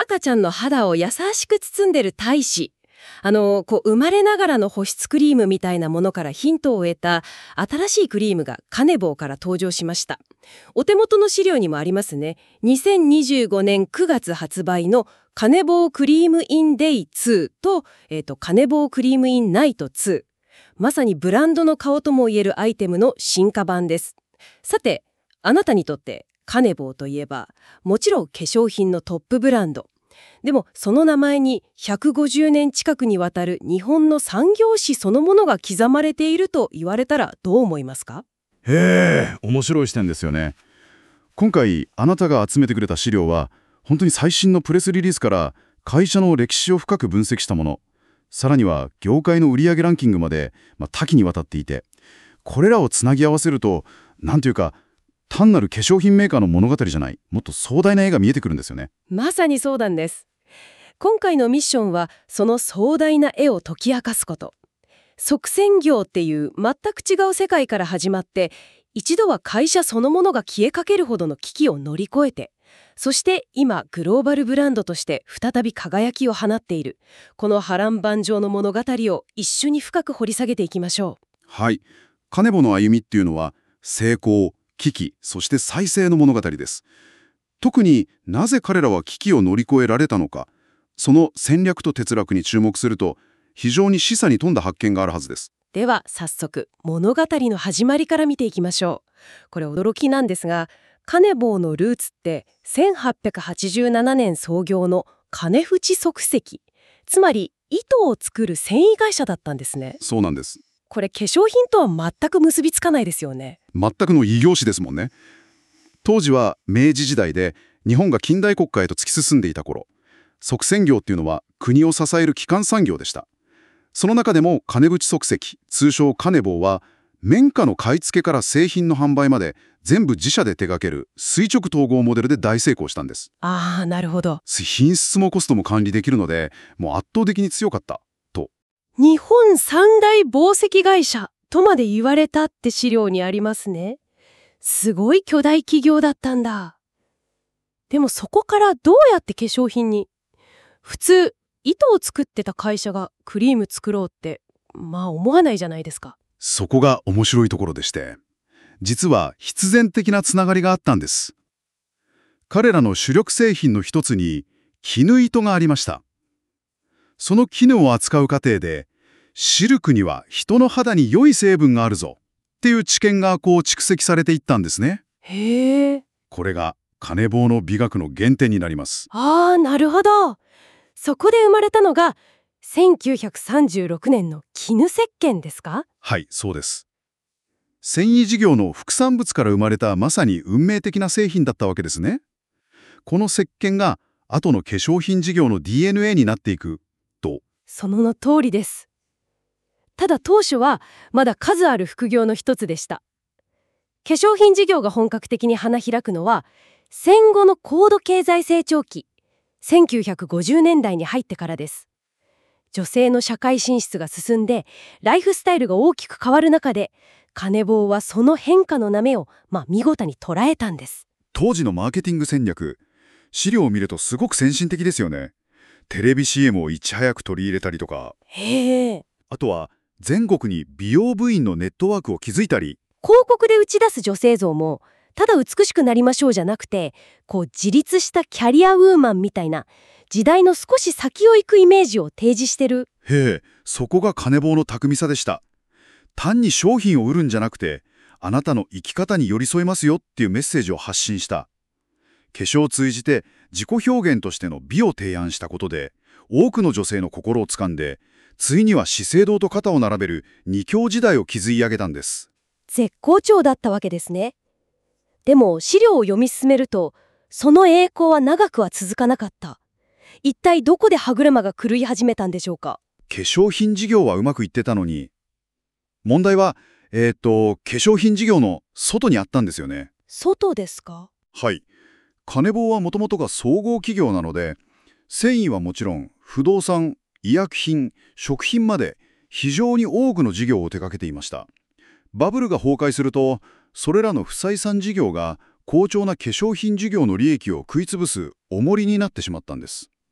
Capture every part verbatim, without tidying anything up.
赤ちゃんの肌を優しく包んでる体脂。あの、こう、生まれながらの保湿クリームみたいなものからヒントを得た新しいクリームがカネボウから登場しました。お手元の資料にもありますね。にせんにじゅうごねんくがつ発売のカネボウクリームインデイツーと、えっと、カネボウクリームインナイトツー。まさにブランドの顔ともいえるアイテムの進化版です。さて、あなたにとってカネボウといえば、もちろん化粧品のトップブランド。でもその名前にひゃくごじゅうねん近くにわたる日本の産業史そのものが刻まれていると言われたらどう思いますか？ へえ、面白い視点ですよね。今回あなたが集めてくれた資料は本当に最新のプレスリリースから会社の歴史を深く分析したもの、さらには業界の売上ランキングまで、まあ、多岐にわたっていて、これらをつなぎ合わせるとなんというか単なる化粧品メーカーの物語じゃない、もっと壮大な絵が見えてくるんですよね。 まさにそうなんです。今回のミッションはその壮大な絵を解き明かすこと。即戦業っていう全く違う世界から始まって、一度は会社そのものが消えかけるほどの危機を乗り越えて、そして今グローバルブランドとして再び輝きを放っている、この波乱万丈の物語を一緒に深く掘り下げていきましょう。 はい、カネボの歩みっていうのは成功、危機、そして再生の物語です。特になぜ彼らは危機を乗り越えられたのか、その戦略と哲学に注目すると非常に示唆に富んだ発見があるはずです。 では早速物語の始まりから見ていきましょう。これ驚きなんですが、カネボウのルーツってせんはっぴゃくはちじゅうななねん創業の金淵即席、つまり糸を作る繊維会社だったんですね。 そうなんです。 これ化粧品とは全く結びつかないですよね。 全くの異業種ですもんね。当時は明治時代で日本が近代国家へと突き進んでいた頃、即戦業っていうのは国を支える基幹産業でした。その中でも金淵即席、通称カネボウは綿花の買い付けから製品の販売まで全部自社で手掛ける垂直統合モデルで大成功したんです。 ああ、なるほど。 品質もコストも管理できるので、もう圧倒的に強かったと。 日本三大紡績会社とまで言われたって資料にありますね。すごい巨大企業だったんだ。でもそこからどうやって化粧品に？普通糸を作ってた会社がクリーム作ろうってまあ思わないじゃないですか。 そこが面白いところでして、実は必然的なつながりがあったんです。彼らの主力製品の一つに絹糸がありました。その絹を扱う過程でシルクには人の肌に良い成分があるぞっていう知見がこう蓄積されていったんですね。 へえ。 これがカネボウの美学の原点になります。 ああ、なるほど。そこで生まれたのがせんきゅうひゃくさんじゅうろくねんの絹石鹸ですか？ はい、そうです。繊維事業の副産物から生まれたまさに運命的な製品だったわけですね。この石鹸が後の化粧品事業の ディーエヌエー になっていくと。 その通りです。ただ当初はまだ数ある副業の一つでした。化粧品事業が本格的に花開くのは戦後の高度経済成長期、せんきゅうひゃくごじゅうねんだいに入ってからです。女性の社会進出が進んでライフスタイルが大きく変わる中で、カネボウはその変化の波を、まあ、見事に捉えたんです。 当時のマーケティング戦略、資料を見るとすごく先進的ですよね。テレビ シーエム をいち早く取り入れたりとか、 へえ。 あとは全国に美容部員のネットワークを築いたり、 広告で打ち出す女性像もただ美しくなりましょうじゃなくて、こう自立したキャリアウーマンみたいな時代の少し先を行くイメージを提示してる。 へえ、そこがカネボウの巧みさでした。単に商品を売るんじゃなくて、あなたの生き方に寄り添いますよっていうメッセージを発信した。化粧を通じて自己表現としての美を提案したことで、多くの女性の心を掴んで、ついには資生堂と肩を並べる二強時代を築き上げたんです。 絶好調だったわけですね。でも資料を読み進めると、その栄光は長くは続かなかった。一体どこで歯車が狂い始めたんでしょうか。 化粧品事業はうまくいってたのに、問題は、えーと、化粧品事業の外にあったんですよね。 外ですか？ はい。カネボウはもともとが総合企業なので、繊維はもちろん、不動産、医薬品、食品まで非常に多くの事業を手掛けていました。バブルが崩壊すると、それらの不採算事業が好調な化粧品事業の利益を食い潰す重りになってしまったんです。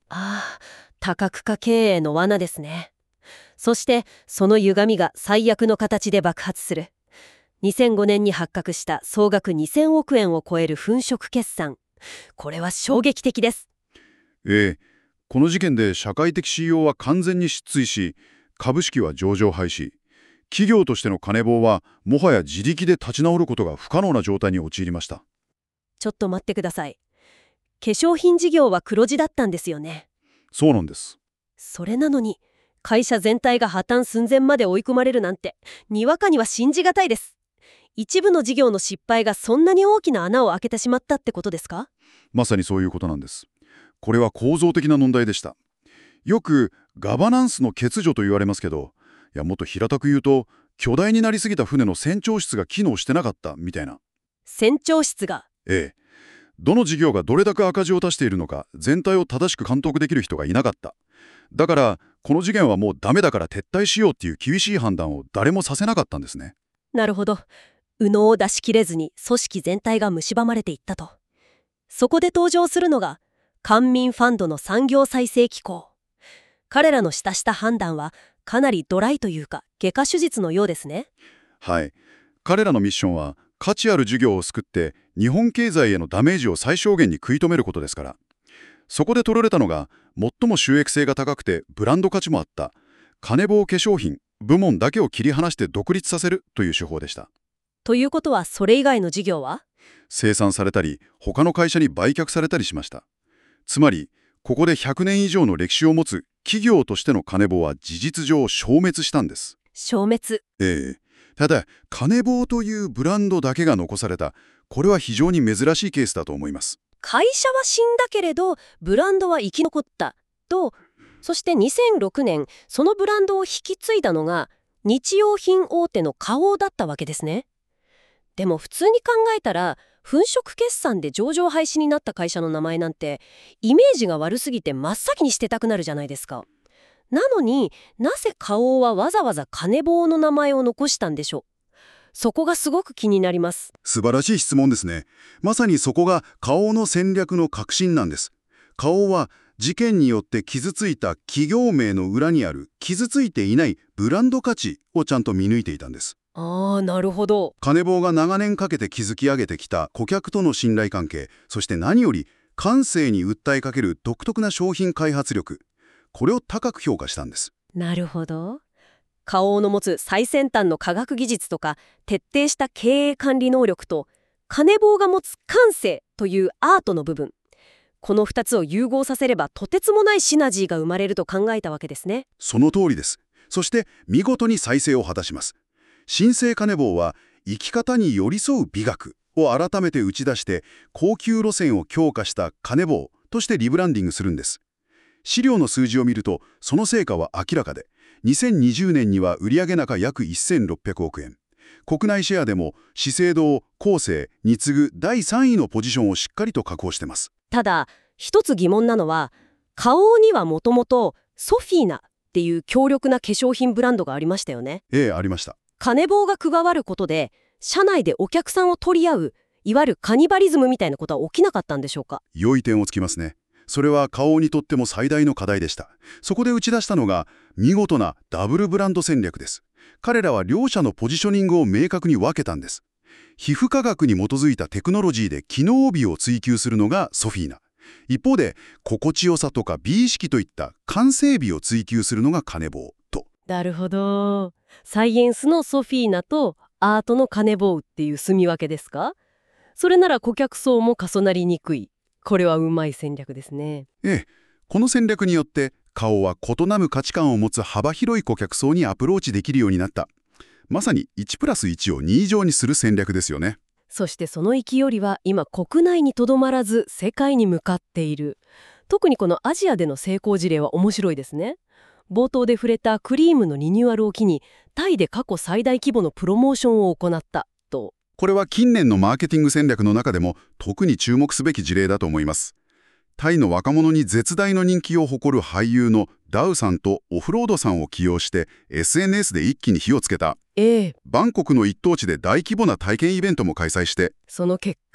ああ、多角化経営の罠ですね。そしてその歪みが最悪の形で爆発する。にせんごねんに発覚した総額にせんおくえんを超える粉飾決算。これは衝撃的です。 ええ、この事件で社会的信用は完全に失墜し、株式は上場廃止。企業としての金棒はもはや自力で立ち直ることが不可能な状態に陥りました。 ちょっと待ってください。化粧品事業は黒字だったんですよね。 そうなんです。 それなのに会社全体が破綻寸前まで追い込まれるなんて、にわかには信じがたいです。一部の事業の失敗がそんなに大きな穴を開けてしまったってことですか？ まさにそういうことなんです。これは構造的な問題でした。よくガバナンスの欠如と言われますけど、いやもっと平たく言うと、巨大になりすぎた船の船長室が機能してなかったみたいな。 船長室が。 ええ。どの事業がどれだけ赤字を出しているのか、全体を正しく監督できる人がいなかった。だからこの事件はもうダメだから撤退しようっていう厳しい判断を誰もさせなかったんですね。 なるほど。右脳を出し切れずに組織全体が蝕まれていったと。そこで登場するのが官民ファンドの産業再生機構。彼らの下した判断はかなりドライというか外科手術のようですね。 はい。彼らのミッションは価値ある事業を救って日本経済へのダメージを最小限に食い止めることですから。そこで取られたのが最も収益性が高くてブランド価値もあった金棒化粧品部門だけを切り離して独立させるという手法でした。 ということはそれ以外の事業は生産されたり他の会社に売却されたりしました。つまりここでひゃくねん以上の歴史を持つ企業としての金棒は事実上消滅したんです。 消滅。 ええ。ただ金棒というブランドだけが残された、これは非常に珍しいケースだと思います。 会社は死んだけれどブランドは生き残ったと。そしてにせんろくねんそのブランドを引き継いだのが日用品大手の花王だったわけですね。でも普通に考えたら粉飾決算で上場廃止になった会社の名前なんてイメージが悪すぎて真っ先に捨てたくなるじゃないですか。なのになぜ花王はわざわざ金棒の名前を残したんでしょう。そこがすごく気になります。 素晴らしい質問ですね。まさにそこが花王の戦略の核心なんです。花王は事件によって傷ついた企業名の裏にある傷ついていないブランド価値をちゃんと見抜いていたんです。 ああ、なるほど。 金棒が長年かけて築き上げてきた顧客との信頼関係、そして何より感性に訴えかける独特な商品開発力、これを高く評価したんです。 なるほど。花王の持つ最先端の科学技術とか徹底した経営管理能力と金棒が持つ感性というアートの部分、このふたつを融合させればとてつもないシナジーが生まれると考えたわけですね。 その通りです。そして見事に再生を果たします。新生金棒は生き方に寄り添う美学を改めて打ち出して高級路線を強化した金棒としてリブランディングするんです。資料の数字を見るとその成果は明らかで、にせんにじゅうねんには売上高約せんろっぴゃくおくえん。国内シェアでも資生堂、コーセーに次ぐだいさんいのポジションをしっかりと確保してます。 ただ一つ疑問なのは、花王にはもともとソフィーナっていう強力な化粧品ブランドがありましたよね。 ええ、ありました。 金棒が加わることで社内でお客さんを取り合う、いわゆるカニバリズムみたいなことは起きなかったんでしょうか。 良い点をつきますね。それは花王にとっても最大の課題でした。そこで打ち出したのが見事なダブルブランド戦略です。彼らは両者のポジショニングを明確に分けたんです。皮膚科学に基づいたテクノロジーで機能美を追求するのがソフィーナ。一方で心地よさとか美意識といった感性美を追求するのが金棒と。 なるほど。サイエンスのソフィーナとアートの金棒っていう住み分けですか。それなら顧客層も重なりにくい。これはうまい戦略ですね。 ええ、この戦略によって花王は異なる価値観を持つ幅広い顧客層にアプローチできるようになった。まさにいちプラスいちをに以上にする戦略ですよね。 そしてその勢いは今国内にとどまらず世界に向かっている。特にこのアジアでの成功事例は面白いですね。冒頭で触れたクリームのリニューアルを機にタイで過去最大規模のプロモーションを行ったと。 これは近年のマーケティング戦略の中でも特に注目すべき事例だと思います。タイの若者に絶大の人気を誇る俳優のダウさんとオフロードさんを起用して エスエヌエス で一気に火をつけた。 ええ、 バンコクの一等地で大規模な体験イベントも開催して、 その結果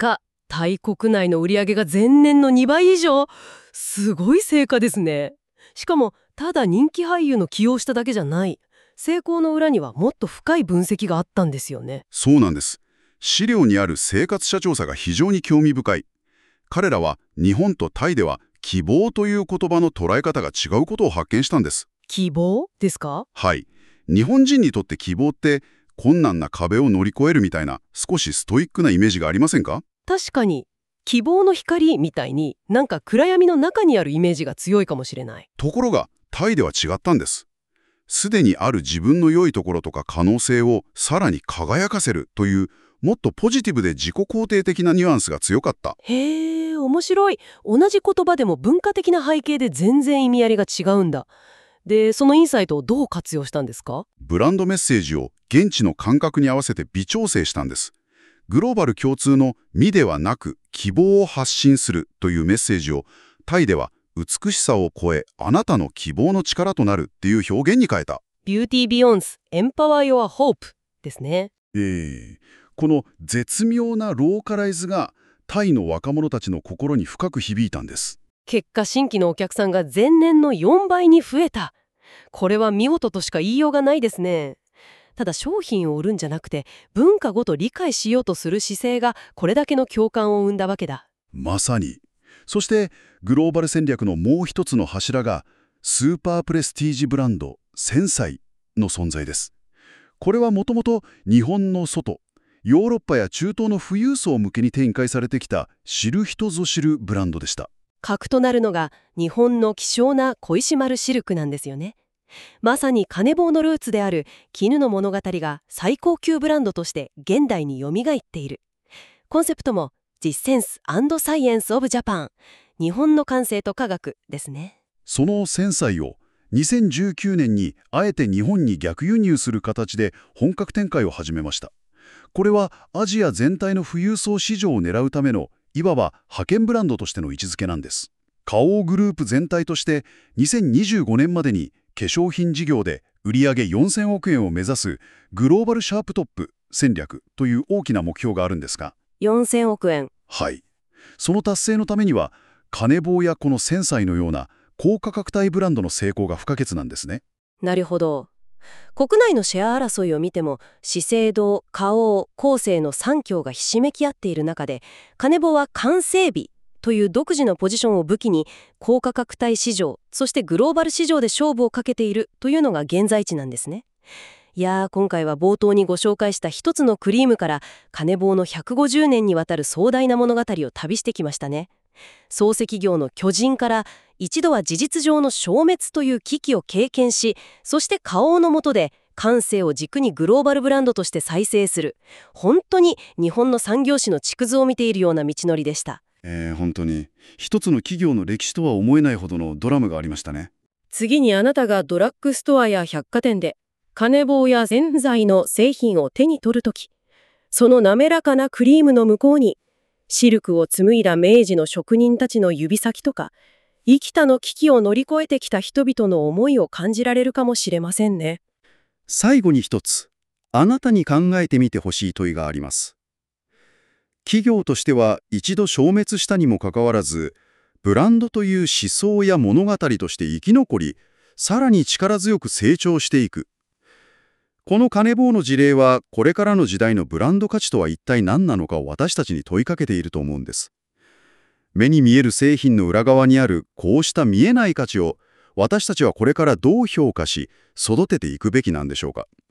タイ国内の売り上げが前年のにばい以上。すごい成果ですね。しかもただ人気俳優の起用しただけじゃない。成功の裏にはもっと深い分析があったんですよね。 そうなんです。資料にある生活者調査が非常に興味深い。彼らは日本とタイでは希望という言葉の捉え方が違うことを発見したんです。 希望ですか？ はい。日本人にとって希望って困難な壁を乗り越えるみたいな少しストイックなイメージがありませんか？ 確かに希望の光みたいになんか暗闇の中にあるイメージが強いかもしれない。 ところがタイでは違ったんです。すでにある自分の良いところとか可能性をさらに輝かせるというもっとポジティブで自己肯定的なニュアンスが強かった。 へー、面白い。同じ言葉でも文化的な背景で全然意味ありが違うんだ。で、そのインサイトをどう活用したんですか？ ブランドメッセージを現地の感覚に合わせて微調整したんです。グローバル共通の美ではなく希望を発信するというメッセージをタイでは美しさを超えあなたの希望の力となるっていう表現に変えた。 ビューティービヨンス、エンパワーヨアホープですね。 えー、この絶妙なローカライズがタイの若者たちの心に深く響いたんです。 結果新規のお客さんが前年のよんばいに増えた。これは見事としか言いようがないですね。ただ商品を売るんじゃなくて文化ごと理解しようとする姿勢がこれだけの共感を生んだわけだ。 まさに。そしてグローバル戦略のもう一つの柱がスーパープレスティージブランドセンサイの存在です。これはもともと日本の外、ヨーロッパや中東の富裕層向けに展開されてきた知る人ぞ知るブランドでした。 核となるのが日本の希少な小石丸シルクなんですよね。まさに金棒のルーツである絹の物語が最高級ブランドとして現代によみがえっている。コンセプトも実センス&サイエンスオブジャパン、日本の感性と科学ですね。 そのセンサイをにせんじゅうきゅうねんにあえて日本に逆輸入する形で本格展開を始めました。これはアジア全体の富裕層市場を狙うためのいわば派遣ブランドとしての位置づけなんです。花王グループ全体としてにせんにじゅうごねんまでに化粧品事業で売上よんせんおくえんを目指すグローバルシャープトップ戦略という大きな目標があるんですが、 よんせんおくえん。 はい。その達成のためには金棒やこのセンサイのような高価格帯ブランドの成功が不可欠なんですね。 なるほど。国内のシェア争いを見ても資生堂、花王、コーセーのさん強がひしめき合っている中で、金棒は完成美という独自のポジションを武器に高価格帯市場、そしてグローバル市場で勝負をかけているというのが現在地なんですね。いやー、今回は冒頭にご紹介した一つのクリームから金棒のひゃくごじゅうねんにわたる壮大な物語を旅してきましたね。漱石業の巨人から一度は事実上の消滅という危機を経験し、そして花王の下で感性を軸にグローバルブランドとして再生する、本当に日本の産業史の縮図を見ているような道のりでした。 えー、本当に一つの企業の歴史とは思えないほどのドラマがありましたね。 次にあなたがドラッグストアや百貨店で金棒や洗剤の製品を手に取るとき、その滑らかなクリームの向こうにシルクを紡いだ明治の職人たちの指先とか、幾多の危機を乗り越えてきた人々の思いを感じられるかもしれませんね。 最後に一つ、あなたに考えてみてほしい問いがあります。企業としては一度消滅したにもかかわらず、ブランドという思想や物語として生き残り、さらに力強く成長していく。この金棒の事例は、これからの時代のブランド価値とは一体何なのかを私たちに問いかけていると思うんです。目に見える製品の裏側にあるこうした見えない価値を、私たちはこれからどう評価し、育てていくべきなんでしょうか。